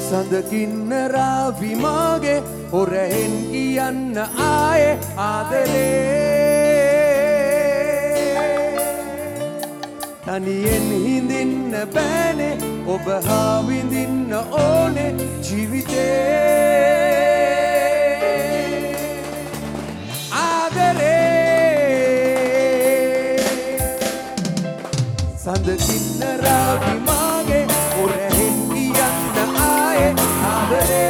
සඳකින්න රාවි මාගේ හොරෙන් කියන්න ආයේ ආදරේ තනියෙන් හිඳින්න බෑනේ ඔබ හා විඳින්න ඕනේ ජීවිතේ ආදරේ සඳකින්න රාවි මාගේ හොරෙන් කියන්න ආයේ ආදරේ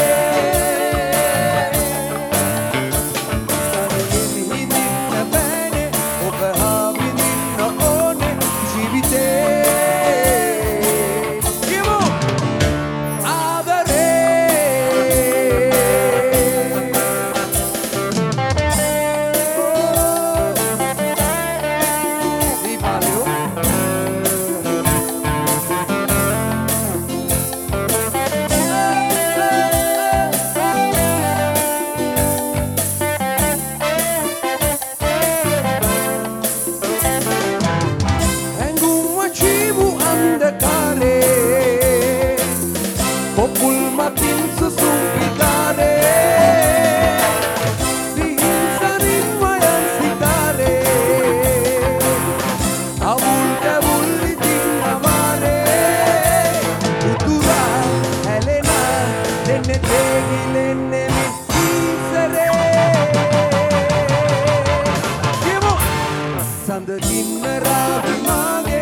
Popul matin susung gitare Sihinsarin wayan sitare Awul itin amare Utura Helena Denne tegi lenne mittisare Sandagin ravi mage